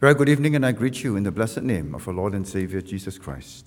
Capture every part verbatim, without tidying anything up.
Very good evening, and I greet you in the blessed name of our Lord and Savior, Jesus Christ.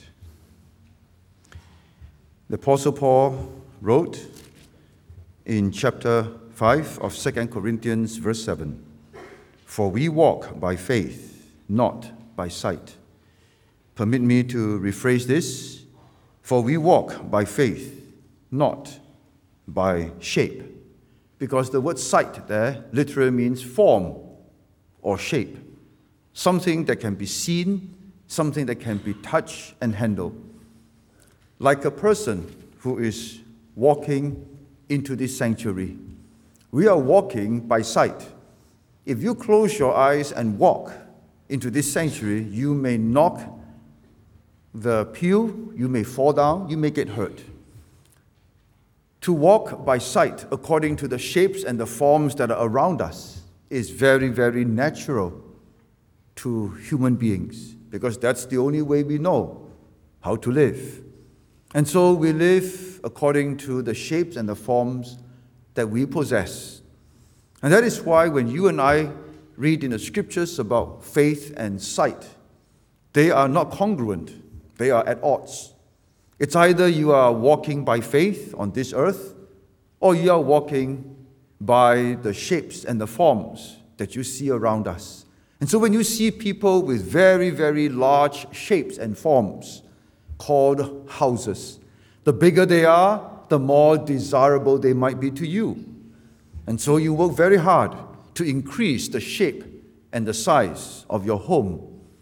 The Apostle Paul wrote in chapter five of Second Corinthians, verse seven, "For we walk by faith, not by sight." Permit me to rephrase this. For we walk by faith, not by shape. Because the word sight there literally means form or shape. Something that can be seen, something that can be touched and handled. Like a person who is walking into this sanctuary. We are walking by sight. If you close your eyes and walk into this sanctuary, you may knock the pew, you may fall down, you may get hurt. To walk by sight according to the shapes and the forms that are around us is very, very natural to human beings, because that's the only way we know how to live. And so we live according to the shapes and the forms that we possess. And that is why when you and I read in the scriptures about faith and sight, they are not congruent. They are at odds. It's either you are walking by faith on this earth, or you are walking by the shapes and the forms that you see around us. And so when you see people with very, very large shapes and forms called houses, the bigger they are, the more desirable they might be to you. And so you work very hard to increase the shape and the size of your home.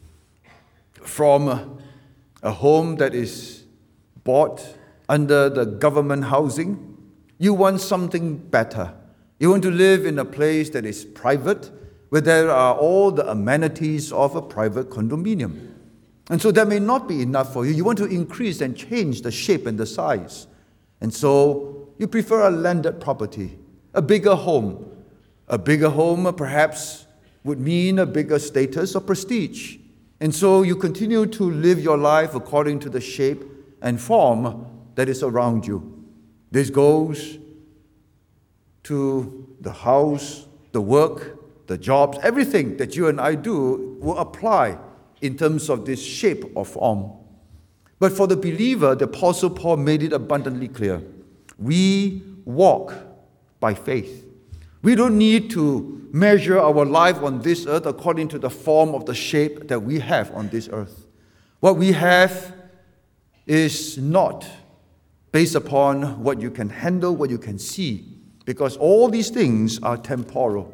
From a home that is bought under the government housing, you want something better. You want to live in a place that is private, where there are all the amenities of a private condominium. And so that may not be enough for you. You want to increase and change the shape and the size. And so you prefer a landed property, a bigger home. A bigger home perhaps would mean a bigger status or prestige. And so you continue to live your life according to the shape and form that is around you. This goes to the house, the work, the jobs, everything that you and I do will apply in terms of this shape or form. But for the believer, the Apostle Paul made it abundantly clear. We walk by faith. We don't need to measure our life on this earth according to the form of the shape that we have on this earth. What we have is not based upon what you can handle, what you can see, because all these things are temporal.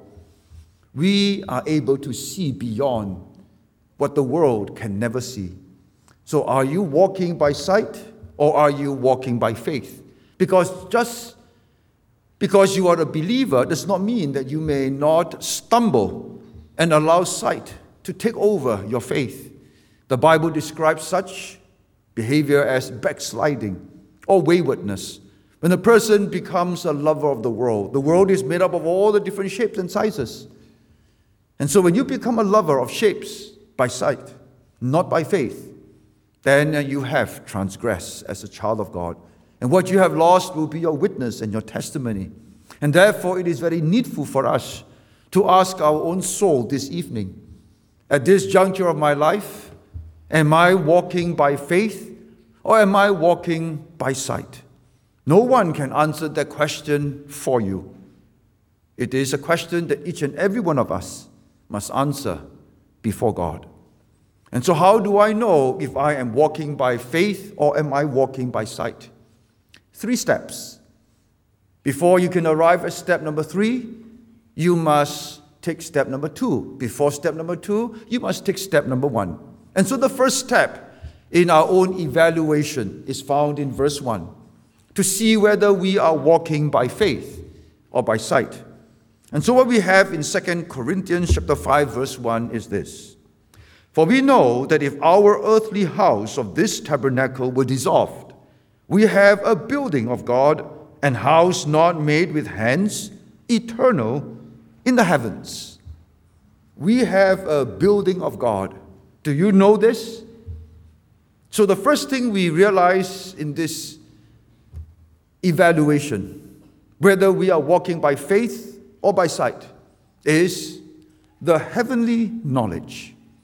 We are able to see beyond what the world can never see. So are you walking by sight, or are you walking by faith? Because just because you are a believer does not mean that you may not stumble and allow sight to take over your faith. The Bible describes such behavior as backsliding or waywardness. When a person becomes a lover of the world, the world is made up of all the different shapes and sizes. And so when you become a lover of shapes by sight, not by faith, then you have transgressed as a child of God. And what you have lost will be your witness and your testimony. And therefore it is very needful for us to ask our own soul this evening, at this juncture of my life, am I walking by faith, or am I walking by sight? No one can answer that question for you. It is a question that each and every one of us must answer before God. And so how do I know if I am walking by faith or am I walking by sight? Three steps. Before you can arrive at step number three, you must take step number two. Before step number two, you must take step number one. And so the first step in our own evaluation is found in verse one, to see whether we are walking by faith or by sight. And so what we have in Second Corinthians chapter five, verse one is this. For we know that if our earthly house of this tabernacle were dissolved, we have a building of God, an house not made with hands, eternal in the heavens. We have a building of God. Do you know this? So the first thing we realize in this evaluation, whether we are walking by faith or by sight, is the heavenly knowledge.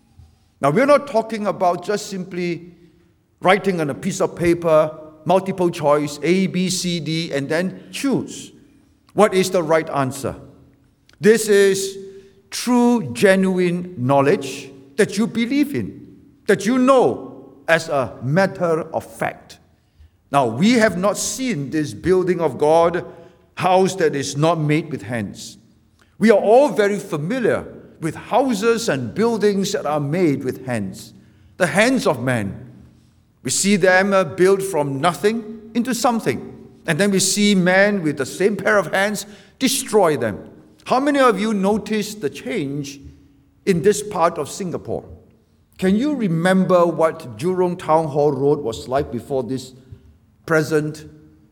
Now, we're not talking about just simply writing on a piece of paper, multiple choice, A, B, C, D, and then choose what is the right answer. This is true, genuine knowledge that you believe in, that you know as a matter of fact. Now, we have not seen this building of God, house that is not made with hands. We are all very familiar with houses and buildings that are made with hands, the hands of man. We see them uh, built from nothing into something. And then we see man with the same pair of hands destroy them. How many of you noticed the change in this part of Singapore? Can you remember what Jurong Town Hall Road was like before this present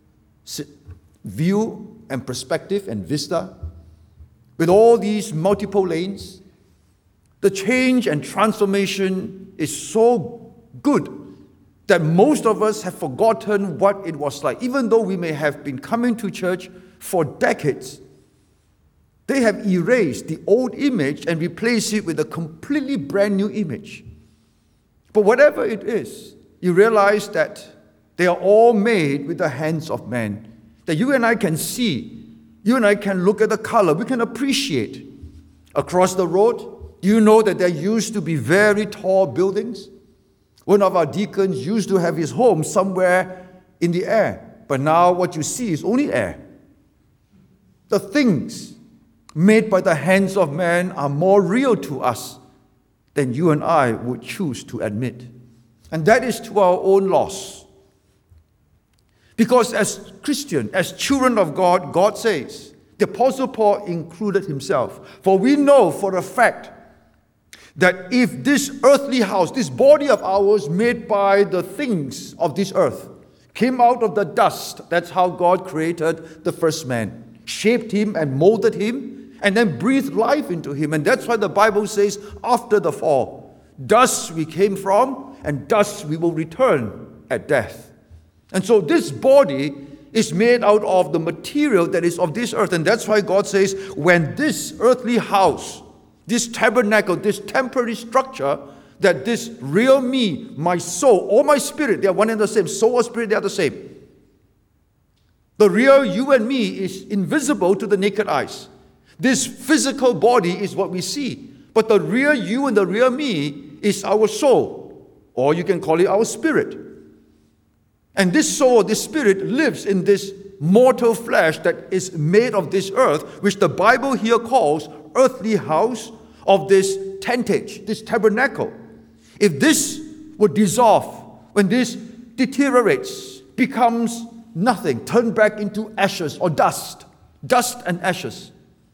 view and perspective and vista? With all these multiple lanes, the change and transformation is so good that most of us have forgotten what it was like. Even though we may have been coming to church for decades, they have erased the old image and replaced it with a completely brand new image. But whatever it is, you realize that they are all made with the hands of man. That you and I can see, you and I can look at the color, we can appreciate. Across the road, do you know that there used to be very tall buildings? One of our deacons used to have his home somewhere in the air, but now what you see is only air. The things made by the hands of man are more real to us than you and I would choose to admit. And that is to our own loss. Because as Christians, as children of God, God says, the Apostle Paul included himself, for we know for a fact that if this earthly house, this body of ours made by the things of this earth, came out of the dust, that's how God created the first man, shaped him and molded him, and then breathed life into him. And that's why the Bible says, after the fall, dust we came from, and dust we will return at death. And so this body is made out of the material that is of this earth. And that's why God says, when this earthly house, this tabernacle, this temporary structure, that this real me, my soul, or my spirit, they are one and the same. Soul or spirit, they are the same. The real you and me is invisible to the naked eyes. This physical body is what we see. But the real you and the real me is our soul, or you can call it our spirit. And this soul, this spirit, lives in this mortal flesh that is made of this earth, which the Bible here calls earthly house of this tentage, this tabernacle. If this would dissolve, when this deteriorates, becomes nothing, turn back into ashes or dust, dust and ashes,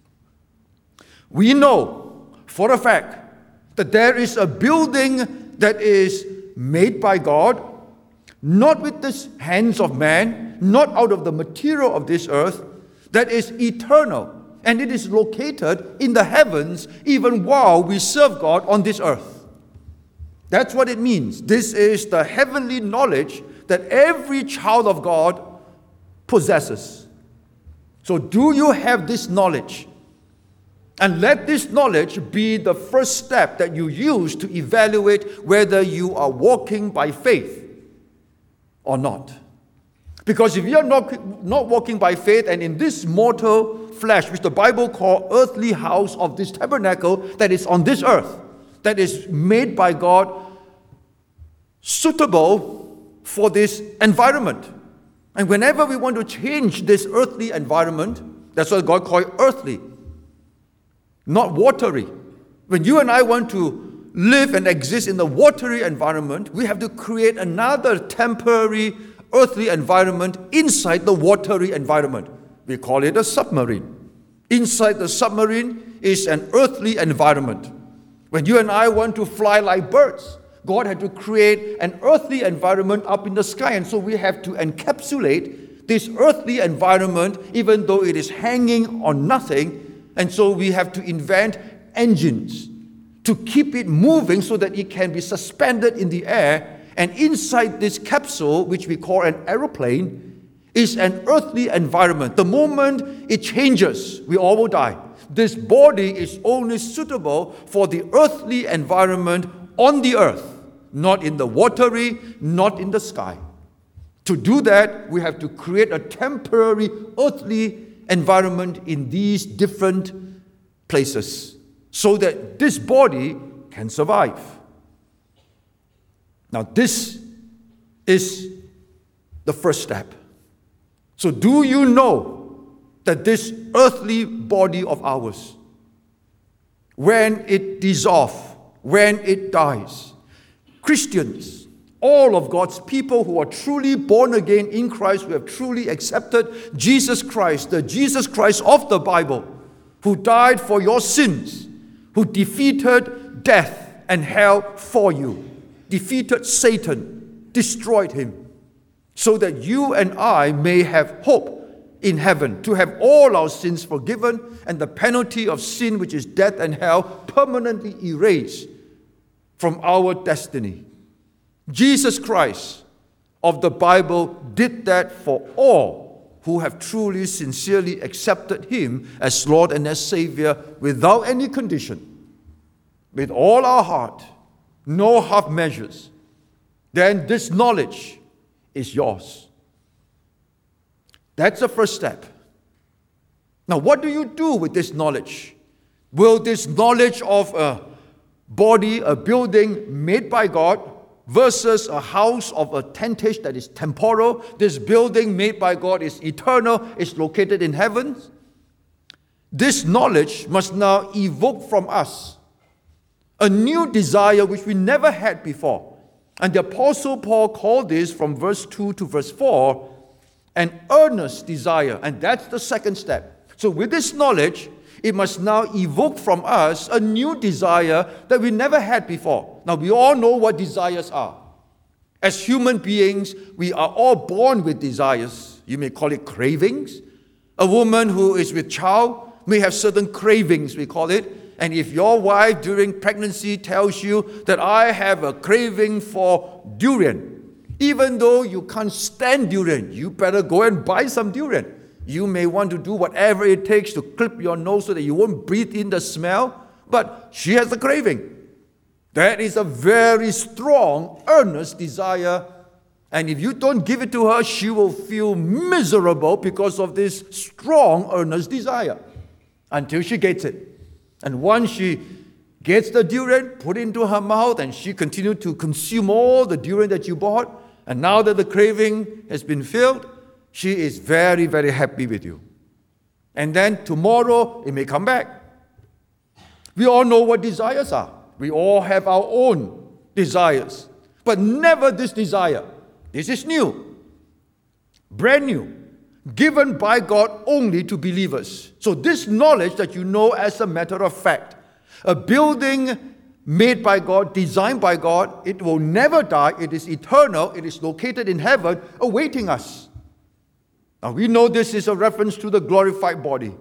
we know for a fact that there is a building that is made by God, not with the hands of man, not out of the material of this earth, that is eternal. And it is located in the heavens even while we serve God on this earth. That's what it means. This is the heavenly knowledge that every child of God possesses. So do you have this knowledge? And let this knowledge be the first step that you use to evaluate whether you are walking by faith or not. Because if you are not, not walking by faith, and in this mortal flesh, which the Bible calls earthly house of this tabernacle that is on this earth, that is made by God, suitable for this environment. And whenever we want to change this earthly environment, that's what God calls earthly, not watery. When you and I want to live and exist in the watery environment, we have to create another temporary earthly environment inside the watery environment. We call it a submarine. Inside the submarine is an earthly environment. When you and I want to fly like birds, God had to create an earthly environment up in the sky. And so we have to encapsulate this earthly environment, even though it is hanging on nothing. And so we have to invent engines to keep it moving so that it can be suspended in the air. And inside this capsule, which we call an aeroplane, is an earthly environment. The moment it changes, we all will die. This body is only suitable for the earthly environment on the earth, not in the watery, not in the sky. To do that, we have to create a temporary earthly environment in these different places so that this body can survive. Now, this is the first step. So, do you know that this earthly body of ours, when it dissolves, when it dies, Christians, all of God's people who are truly born again in Christ, who have truly accepted Jesus Christ, the Jesus Christ of the Bible, who died for your sins, who defeated death and hell for you, defeated Satan, destroyed him, so that you and I may have hope in heaven, to have all our sins forgiven and the penalty of sin, which is death and hell, permanently erased from our destiny. Jesus Christ of the Bible did that for all who have truly, sincerely accepted Him as Lord and as Savior without any condition, with all our heart, no half measures. Then this knowledge is yours. That's the first step. Now, what do you do with this knowledge? Will this knowledge of a body, a building made by God, versus a house of a tentage that is temporal, this building made by God is eternal, is located in heaven? This knowledge must now evoke from us a new desire which we never had before. And the Apostle Paul called this, from verse two to verse four, an earnest desire. And that's the second step. So with this knowledge, it must now evoke from us a new desire that we never had before. Now, we all know what desires are. As human beings, we are all born with desires. You may call it cravings. A woman who is with child may have certain cravings, we call it. And if your wife during pregnancy tells you that I have a craving for durian, even though you can't stand durian, you better go and buy some durian. You may want to do whatever it takes to clip your nose so that you won't breathe in the smell, but she has a craving. That is a very strong, earnest desire. And if you don't give it to her, she will feel miserable because of this strong, earnest desire until she gets it. And once she gets the durian, put it into her mouth, and she continued to consume all the durian that you bought, and now that the craving has been filled, she is very, very happy with you. And then tomorrow, it may come back. We all know what desires are. We all have our own desires. But never this desire. This is new. Brand new. Given by God only to believers. So this knowledge that you know as a matter of fact, a building made by God, designed by God, it will never die. It is eternal. It is located in heaven, awaiting us. Now, we know this is a reference to the glorified body.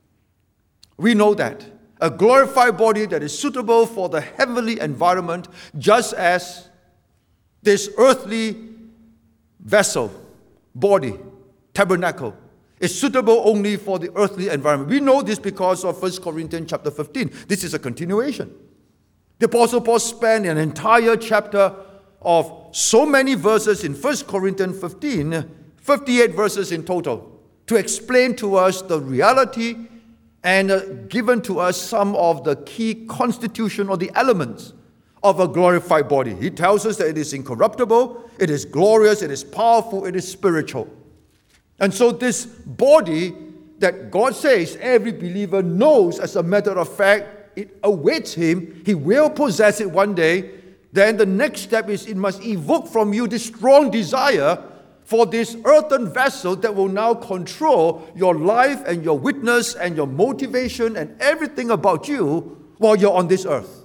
We know that. A glorified body that is suitable for the heavenly environment, just as this earthly vessel, body, tabernacle, is suitable only for the earthly environment. We know this because of First Corinthians chapter fifteen. This is a continuation. The Apostle Paul spent an entire chapter of so many verses in First Corinthians fifteen, fifty-eight verses in total, to explain to us the reality and uh, given to us some of the key constitution or the elements of a glorified body. He tells us that it is incorruptible, it is glorious, it is powerful, it is spiritual. And so this body that God says every believer knows as a matter of fact, it awaits him, he will possess it one day. Then the next step is it must evoke from you this strong desire for this earthen vessel that will now control your life and your witness and your motivation and everything about you while you're on this earth.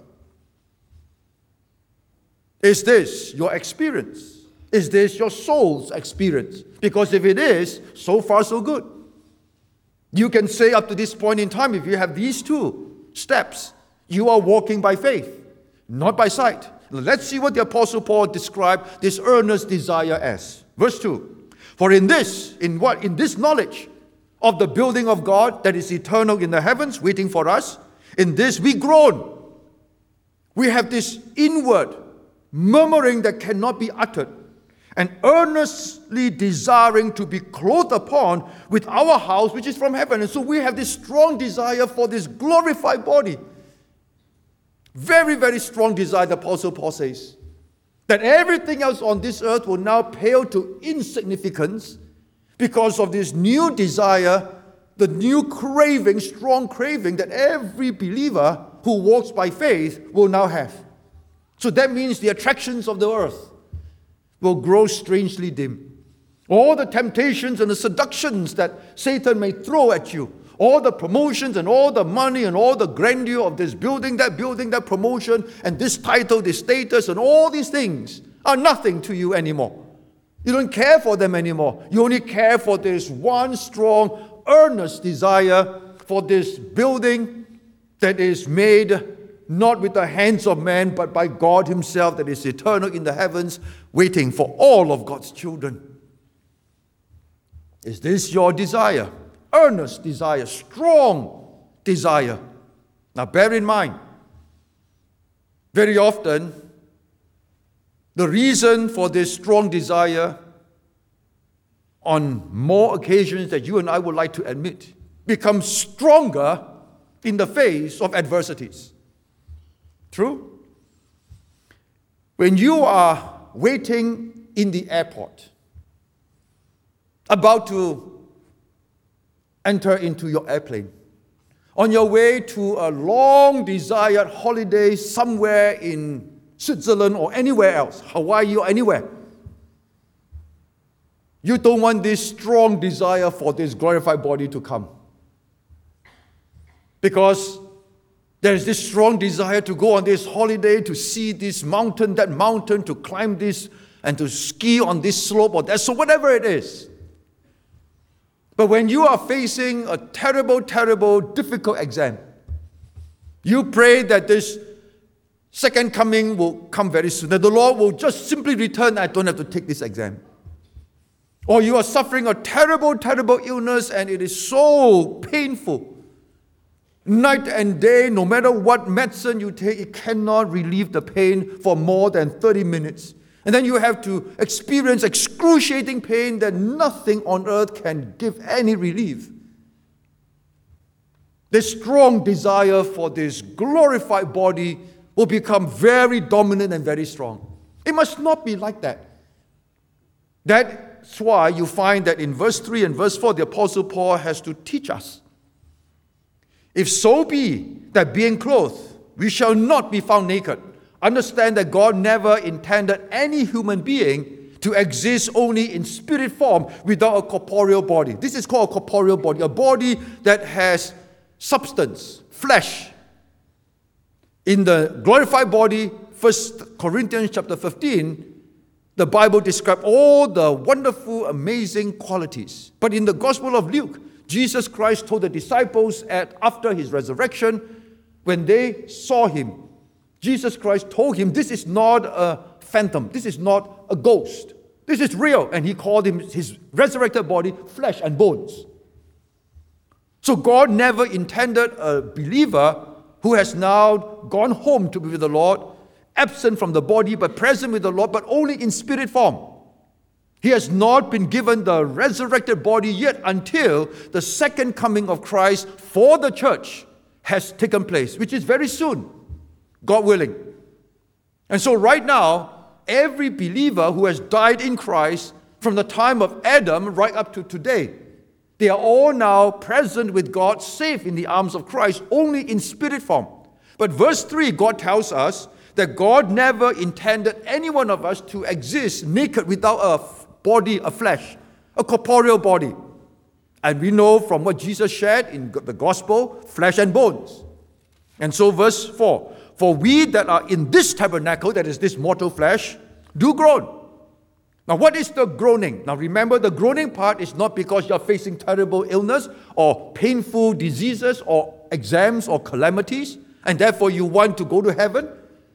Is this your experience? Is this your soul's experience? Because if it is, so far so good. You can say up to this point in time, if you have these two steps, you are walking by faith, not by sight. Let's see what the Apostle Paul described this earnest desire as. Verse two, for in this, in what? In this knowledge of the building of God that is eternal in the heavens, waiting for us, in this we groan. We have this inward murmuring that cannot be uttered, and earnestly desiring to be clothed upon with our house which is from heaven. And so we have this strong desire for this glorified body. Very, very strong desire, the Apostle Paul says, that everything else on this earth will now pale to insignificance because of this new desire, the new craving, strong craving that every believer who walks by faith will now have. So that means the attractions of the earth will grow strangely dim. All the temptations and the seductions that Satan may throw at you, all the promotions and all the money and all the grandeur of this building, that building, that promotion, and this title, this status, and all these things are nothing to you anymore. You don't care for them anymore. You only care for this one strong, earnest desire for this building that is made not with the hands of man, but by God himself, that is eternal in the heavens, waiting for all of God's children. Is this your desire? Earnest desire, strong desire. Now bear in mind, very often, the reason for this strong desire, on more occasions that you and I would like to admit, becomes stronger in the face of adversities. True? When you are waiting in the airport, about to enter into your airplane, on your way to a long-desired holiday somewhere in Switzerland or anywhere else, Hawaii or anywhere, you don't want this strong desire for this glorified body to come. Because there is this strong desire to go on this holiday, to see this mountain, that mountain, to climb this, and to ski on this slope or that, so whatever it is. But when you are facing a terrible, terrible, difficult exam, you pray that this second coming will come very soon, that the Lord will just simply return, I don't have to take this exam. Or you are suffering a terrible, terrible illness and it is so painful. Night and day, no matter what medicine you take, it cannot relieve the pain for more than thirty minutes. And then you have to experience excruciating pain that nothing on earth can give any relief. This strong desire for this glorified body will become very dominant and very strong. It must not be like that. That's why you find that in verse three and verse four, the Apostle Paul has to teach us. If so be that being clothed, we shall not be found naked. Understand that God never intended any human being to exist only in spirit form without a corporeal body. This is called a corporeal body, a body that has substance, flesh. In the glorified body, First Corinthians chapter fifteen, the Bible describes all the wonderful, amazing qualities. But in the Gospel of Luke, Jesus Christ told the disciples at, after his resurrection, when they saw him, Jesus Christ told him, this is not a phantom, this is not a ghost, this is real. And he called him, his resurrected body, flesh and bones. So God never intended a believer who has now gone home to be with the Lord, absent from the body but present with the Lord, but only in spirit form. He has not been given the resurrected body yet until the second coming of Christ for the church has taken place, which is very soon, God willing. And so right now, every believer who has died in Christ from the time of Adam right up to today, they are all now present with God, safe in the arms of Christ, only in spirit form. But verse three, God tells us that God never intended any one of us to exist naked without a body, a flesh, a corporeal body. And we know from what Jesus shared in the gospel, flesh and bones. And so verse four, for we that are in this tabernacle, that is this mortal flesh, do groan. Now what is the groaning? Now remember, the groaning part is not because you're facing terrible illness or painful diseases or exams or calamities, and therefore you want to go to heaven.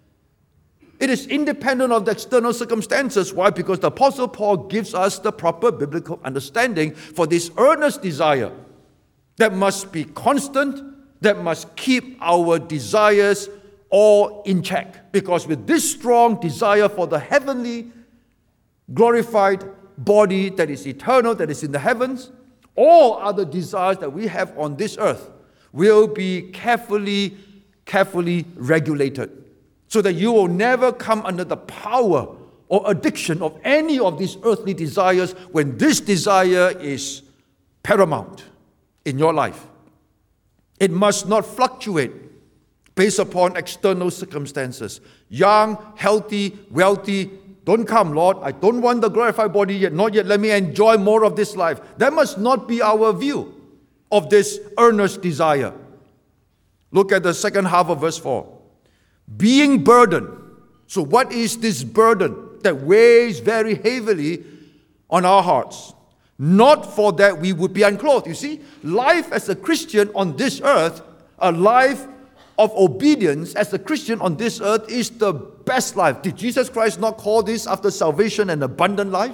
It is independent of the external circumstances. Why? Because the Apostle Paul gives us the proper biblical understanding for this earnest desire that must be constant, that must keep our desires all in check. Because with this strong desire for the heavenly, glorified body that is eternal, that is in the heavens, all other desires that we have on this earth will be carefully, carefully regulated, so that you will never come under the power or addiction of any of these earthly desires when this desire is paramount in your life. It must not fluctuate based upon external circumstances. Young, healthy, wealthy, don't come, Lord. I don't want the glorified body yet. Not yet. Let me enjoy more of this life. That must not be our view of this earnest desire. Look at the second half of verse four. Being burdened. So what is this burden that weighs very heavily on our hearts? Not for that we would be unclothed. You see, life as a Christian on this earth, a life of obedience as a Christian on this earth, is the best life. Did Jesus Christ not call this after salvation an abundant life?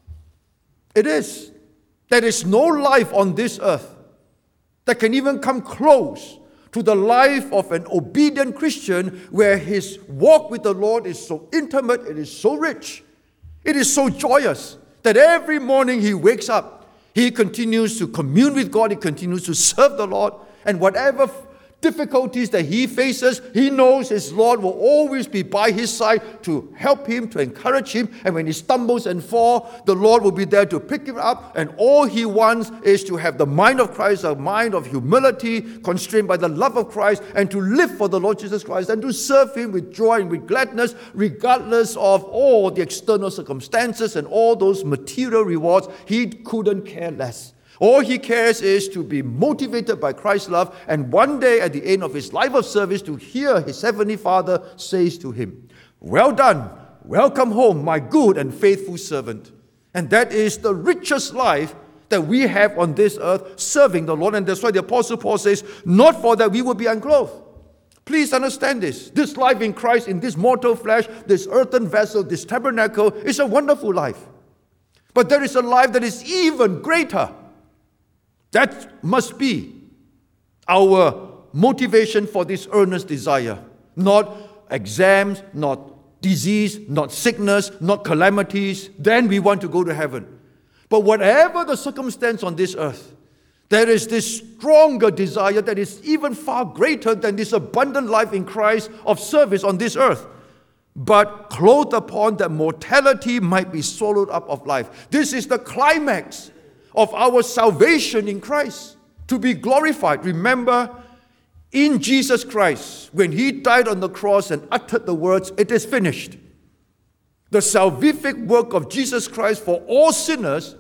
It is. There is no life on this earth that can even come close to the life of an obedient Christian, where his walk with the Lord is so intimate, it is so rich, it is so joyous, that every morning he wakes up, he continues to commune with God, he continues to serve the Lord, and whatever difficulties that he faces, he knows his Lord will always be by his side to help him, to encourage him. And when he stumbles and falls, the Lord will be there to pick him up. And all he wants is to have the mind of Christ, a mind of humility, constrained by the love of Christ, and to live for the Lord Jesus Christ and to serve him with joy and with gladness, regardless of all the external circumstances and all those material rewards. He couldn't care less. All he cares is to be motivated by Christ's love, and one day at the end of his life of service to hear his heavenly Father says to him, "Well done, welcome home, my good and faithful servant." And that is the richest life that we have on this earth, serving the Lord. And that's why the Apostle Paul says, not for that we will be unclothed. Please understand this. This life in Christ, in this mortal flesh, this earthen vessel, this tabernacle, is a wonderful life. But there is a life that is even greater. That must be our motivation for this earnest desire. Not exams, not disease, not sickness, not calamities. Then we want to go to heaven. But whatever the circumstance on this earth, there is this stronger desire that is even far greater than this abundant life in Christ of service on this earth. But clothed upon that mortality might be swallowed up of life. This is the climax of our salvation in Christ, to be glorified. Remember, in Jesus Christ, when he died on the cross and uttered the words, "It is finished," the salvific work of Jesus Christ for all sinners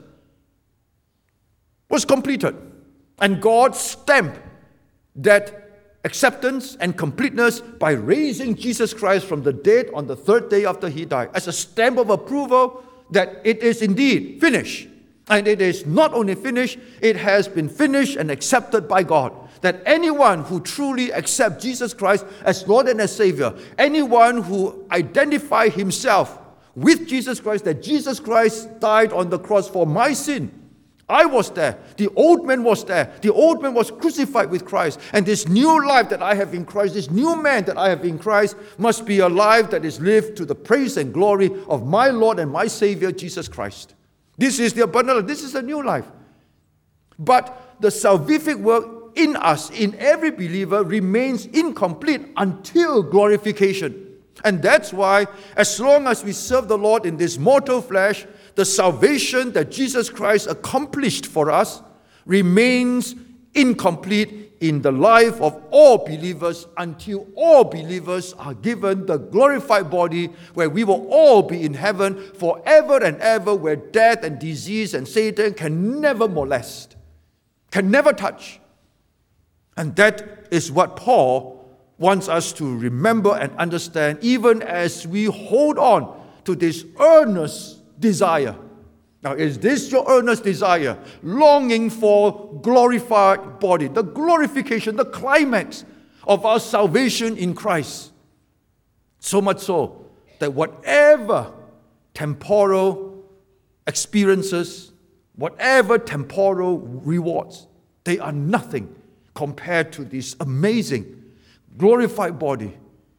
was completed. And God stamped that acceptance and completeness by raising Jesus Christ from the dead on the third day after he died, as a stamp of approval that it is indeed finished. And it is not only finished, it has been finished and accepted by God. That anyone who truly accepts Jesus Christ as Lord and as Savior, anyone who identifies himself with Jesus Christ, that Jesus Christ died on the cross for my sin. I was there. The old man was there. The old man was crucified with Christ. And this new life that I have in Christ, this new man that I have in Christ, must be a life that is lived to the praise and glory of my Lord and my Savior, Jesus Christ. This is the abundant life. This is a new life. But the salvific work in us, in every believer, remains incomplete until glorification. And that's why, as long as we serve the Lord in this mortal flesh, the salvation that Jesus Christ accomplished for us remains incomplete in the life of all believers, until all believers are given the glorified body, where we will all be in heaven forever and ever, where death and disease and Satan can never molest, can never touch. And that is what Paul wants us to remember and understand, even as we hold on to this earnest desire. Now, is this your earnest desire? Longing for glorified body, the glorification, the climax of our salvation in Christ. So much so that whatever temporal experiences, whatever temporal rewards, they are nothing compared to this amazing glorified body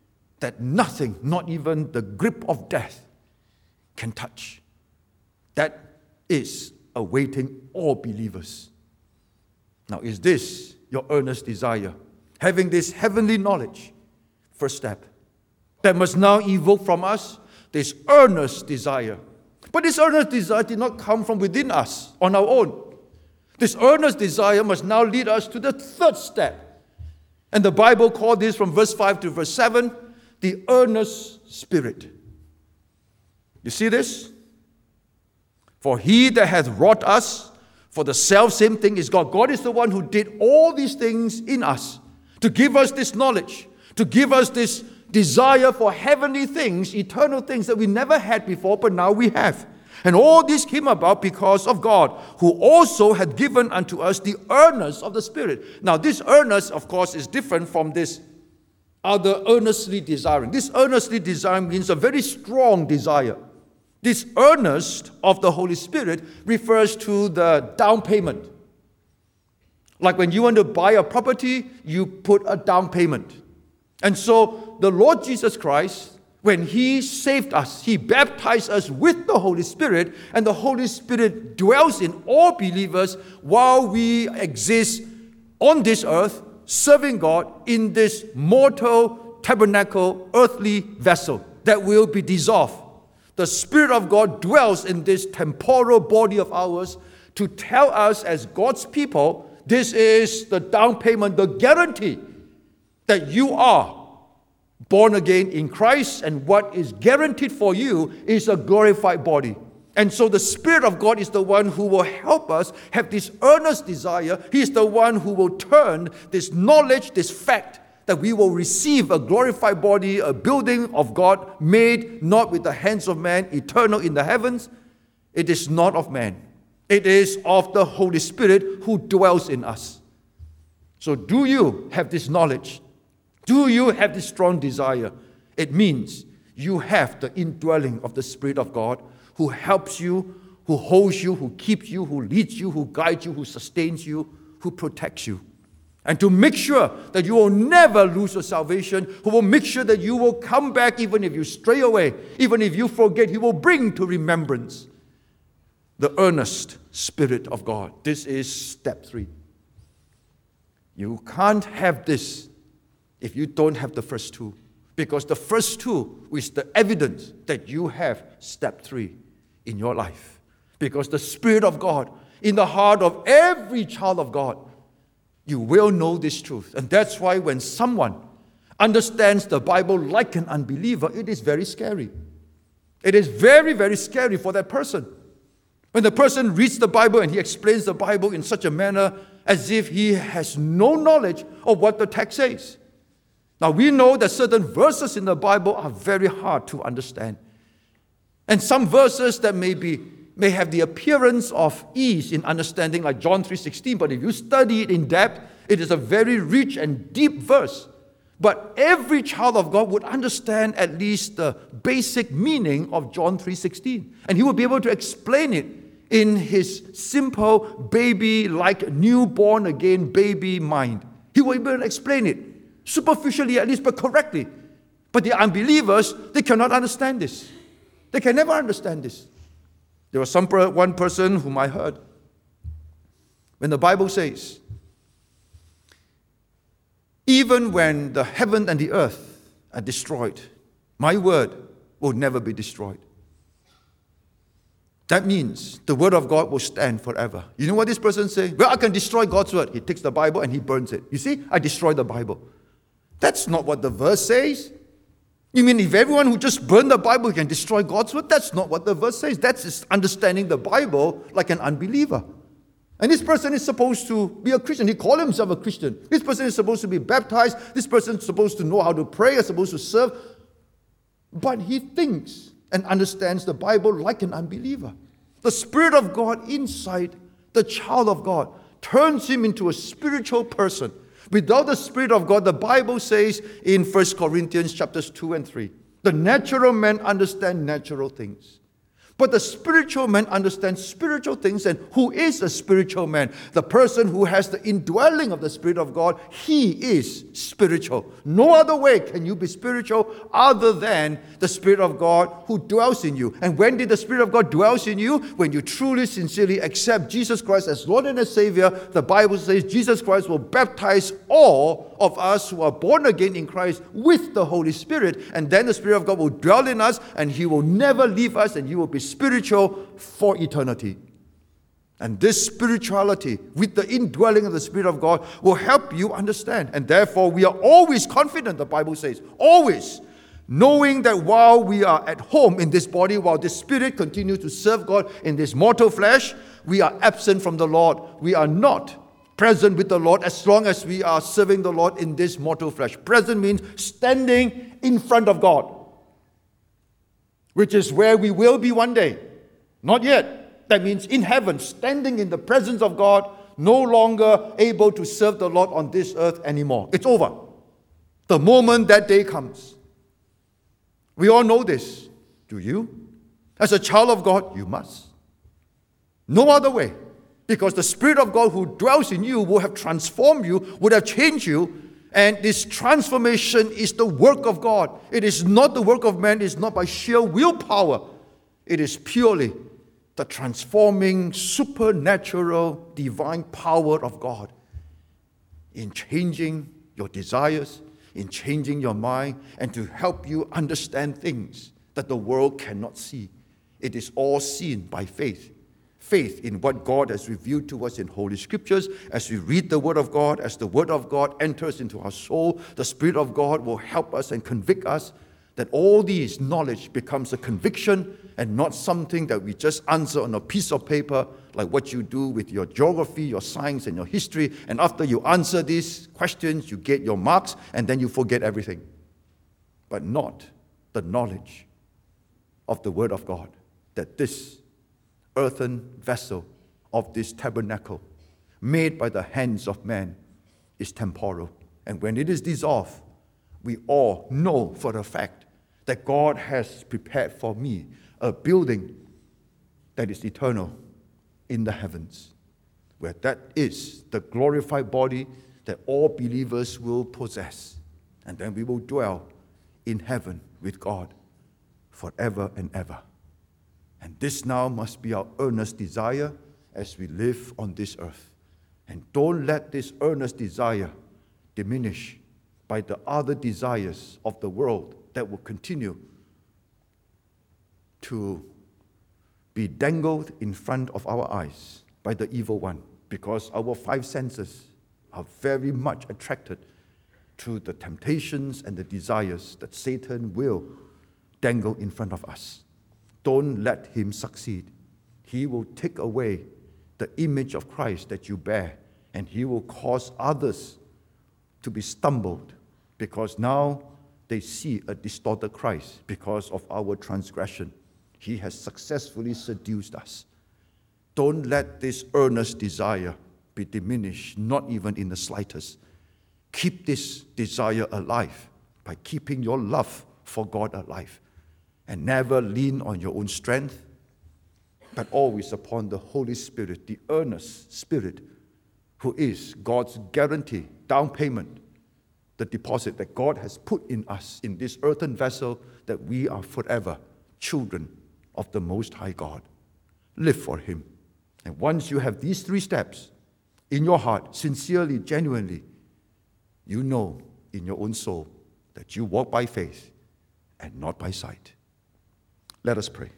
that nothing, not even the grip of death, can touch. That is awaiting all believers. Now, is this your earnest desire? Having this heavenly knowledge, first step, that must now evoke from us this earnest desire. But this earnest desire did not come from within us on our own. This earnest desire must now lead us to the third step. And the Bible called this, from verse five to verse seven, the earnest spirit. You see this? For he that hath wrought us, for the self-same thing is God. God is the one who did all these things in us, to give us this knowledge, to give us this desire for heavenly things, eternal things that we never had before, but now we have. And all this came about because of God, who also had given unto us the earnest of the Spirit. Now, this earnest, of course, is different from this other earnestly desiring. This earnestly desiring means a very strong desire. This earnest of the Holy Spirit refers to the down payment. Like when you want to buy a property, you put a down payment. And so the Lord Jesus Christ, when He saved us, He baptized us with the Holy Spirit, and the Holy Spirit dwells in all believers while we exist on this earth, serving God in this mortal tabernacle, earthly vessel that will be dissolved. The Spirit of God dwells in this temporal body of ours to tell us as God's people, this is the down payment, the guarantee that you are born again in Christ, and what is guaranteed for you is a glorified body. And so the Spirit of God is the one who will help us have this earnest desire. He is the one who will turn this knowledge, this fact, that we will receive a glorified body, a building of God made not with the hands of man, eternal in the heavens. It is not of man. It is of the Holy Spirit who dwells in us. So do you have this knowledge? Do you have this strong desire? It means you have the indwelling of the Spirit of God, who helps you, who holds you, who keeps you, who leads you, who guides you, who sustains you, who protects you. And to make sure that you will never lose your salvation, who will make sure that you will come back even if you stray away, even if you forget, He will bring to remembrance the earnest Spirit of God. This is step three. You can't have this if you don't have the first two. Because the first two is the evidence that you have step three in your life. Because the Spirit of God in the heart of every child of God, you will know this truth. And that's why when someone understands the Bible like an unbeliever, it is very scary. It is very, very scary for that person. When the person reads the Bible and he explains the Bible in such a manner as if he has no knowledge of what the text says. Now, we know that certain verses in the Bible are very hard to understand. And some verses that may be, may have the appearance of ease in understanding, like John three sixteen, but if you study it in depth, it is a very rich and deep verse. But every child of God would understand at least the basic meaning of John three sixteen. And he would be able to explain it in his simple baby-like, newborn again baby mind. He will be able to explain it. Superficially at least, but correctly. But the unbelievers, they cannot understand this. They can never understand this. There was some per, one person whom I heard, when the Bible says, even when the heaven and the earth are destroyed, my word will never be destroyed. That means the word of God will stand forever. You know what this person say? Well, I can destroy God's word. He takes the Bible and he burns it. You see, I destroyed the Bible. That's not what the verse says. You mean if everyone who just burned the Bible can destroy God's word? That's not what the verse says. That's just understanding the Bible like an unbeliever. And this person is supposed to be a Christian. He called himself a Christian. This person is supposed to be baptized. This person is supposed to know how to pray, is supposed to serve. But he thinks and understands the Bible like an unbeliever. The Spirit of God inside the child of God turns him into a spiritual person. Without the Spirit of God, the Bible says in First Corinthians chapters two and three, the natural man understands natural things. But the spiritual man understands spiritual things. And who is a spiritual man? The person who has the indwelling of the Spirit of God, he is spiritual. No other way can you be spiritual other than the Spirit of God who dwells in you. And when did the Spirit of God dwells in you? When you truly, sincerely accept Jesus Christ as Lord and as Savior. The Bible says Jesus Christ will baptize all of us who are born again in Christ with the Holy Spirit. And then the Spirit of God will dwell in us, and he will never leave us, and you will be spiritual for eternity. And this spirituality with the indwelling of the Spirit of God will help you understand. And therefore we are always confident, the Bible says, always, knowing that while we are at home in this body, while the Spirit continues to serve God in this mortal flesh, we are absent from the Lord. We are not present with the Lord as long as we are serving the Lord in this mortal flesh. Present means standing in front of God, which is where we will be one day. Not yet. That means in heaven, standing in the presence of God, no longer able to serve the Lord on this earth anymore. It's over. The moment that day comes. We all know this. Do you? As a child of God, you must. No other way. Because the Spirit of God who dwells in you will have transformed you, would have changed you. And this transformation is the work of God. It is not the work of man. It is not by sheer willpower. It is purely the transforming, supernatural, divine power of God in changing your desires, in changing your mind, and to help you understand things that the world cannot see. It is all seen by faith. Faith in what God has revealed to us in Holy Scriptures. As we read the Word of God, as the Word of God enters into our soul, the Spirit of God will help us and convict us that all these knowledge becomes a conviction and not something that we just answer on a piece of paper, like what you do with your geography, your science, and your history. And after you answer these questions, you get your marks, and then you forget everything. But not the knowledge of the Word of God, that this earthen vessel of this tabernacle made by the hands of man is temporal. And when it is dissolved, we all know for a fact that God has prepared for me a building that is eternal in the heavens, where that is the glorified body that all believers will possess. And then we will dwell in heaven with God forever and ever. And this now must be our earnest desire as we live on this earth. And don't let this earnest desire diminish by the other desires of the world that will continue to be dangled in front of our eyes by the evil one, because our five senses are very much attracted to the temptations and the desires that Satan will dangle in front of us. Don't let him succeed. He will take away the image of Christ that you bear, and he will cause others to be stumbled, because now they see a distorted Christ because of our transgression. He has successfully seduced us. Don't let this earnest desire be diminished, not even in the slightest. Keep this desire alive by keeping your love for God alive. And never lean on your own strength, but always upon the Holy Spirit, the earnest Spirit, who is God's guarantee, down payment, the deposit that God has put in us in this earthen vessel, that we are forever children of the Most High God. Live for Him. And once you have these three steps in your heart, sincerely, genuinely, you know in your own soul that you walk by faith and not by sight. Let us pray.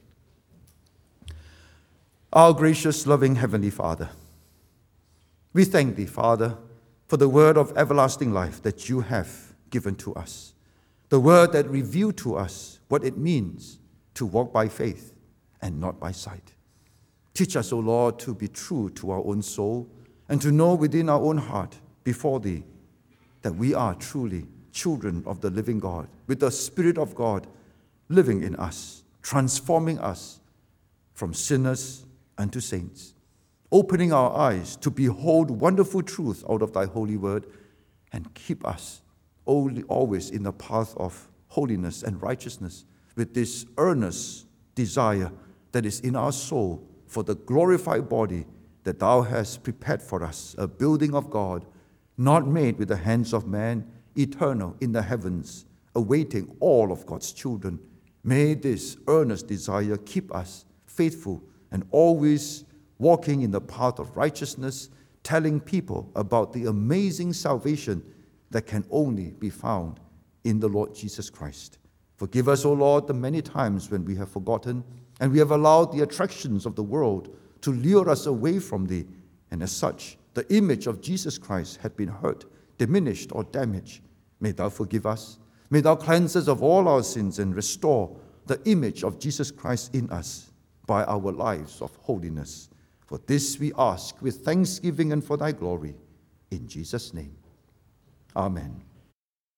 Our gracious, loving Heavenly Father, we thank Thee, Father, for the word of everlasting life that You have given to us, the word that revealed to us what it means to walk by faith and not by sight. Teach us, O Lord, to be true to our own soul and to know within our own heart before Thee that we are truly children of the living God, with the Spirit of God living in us, transforming us from sinners unto saints, opening our eyes to behold wonderful truth out of Thy holy word, and keep us always in the path of holiness and righteousness with this earnest desire that is in our soul for the glorified body that thou hast prepared for us, a building of God, not made with the hands of man, eternal in the heavens, awaiting all of God's children. May this earnest desire keep us faithful and always walking in the path of righteousness, telling people about the amazing salvation that can only be found in the Lord Jesus Christ. Forgive us, O Lord, the many times when we have forgotten and we have allowed the attractions of the world to lure us away from thee, and as such, the image of Jesus Christ had been hurt, diminished, or damaged. May thou forgive us. May thou cleanse us of all our sins and restore the image of Jesus Christ in us by our lives of holiness. For this we ask with thanksgiving and for thy glory. In Jesus' name, amen.